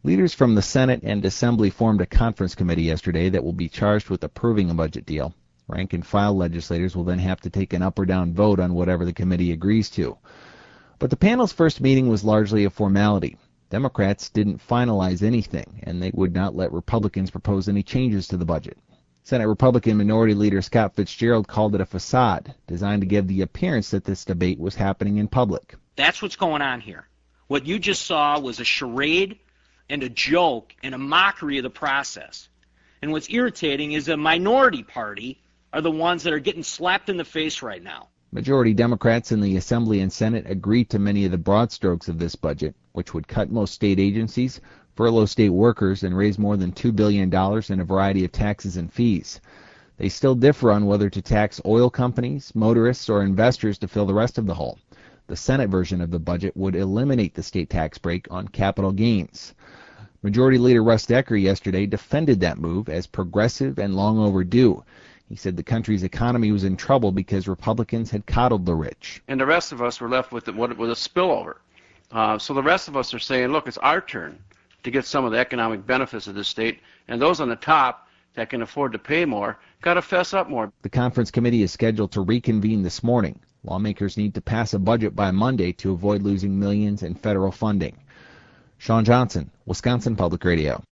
Leaders from the Senate and Assembly formed a conference committee yesterday that will be charged with approving a budget deal. Rank and file legislators will then have to take an up or down vote on whatever the committee agrees to. But the panel's first meeting was largely a formality. Democrats didn't finalize anything, and they would not let Republicans propose any changes to the budget. Senate Republican Minority Leader Scott Fitzgerald called it a facade, designed to give the appearance that this debate was happening in public. That's what's going on here. What you just saw was a charade and a joke and a mockery of the process. And what's irritating is the minority party are the ones that are getting slapped in the face right now. Majority Democrats in the Assembly and Senate agreed to many of the broad strokes of this budget, which would cut most state agencies, furlough state workers, and raise more than $2 billion in a variety of taxes and fees. They still differ on whether to tax oil companies, motorists, or investors to fill the rest of the hole. The Senate version of the budget would eliminate the state tax break on capital gains. Majority Leader Russ Decker yesterday defended that move as progressive and long overdue. He said the country's economy was in trouble because Republicans had coddled the rich. And the rest of us were left with a spillover. So the rest of us are saying, look, it's our turn to get some of the economic benefits of this state, and those on the top that can afford to pay more got to fess up more. The conference committee is scheduled to reconvene this morning. Lawmakers need to pass a budget by Monday to avoid losing millions in federal funding. Sean Johnson, Wisconsin Public Radio.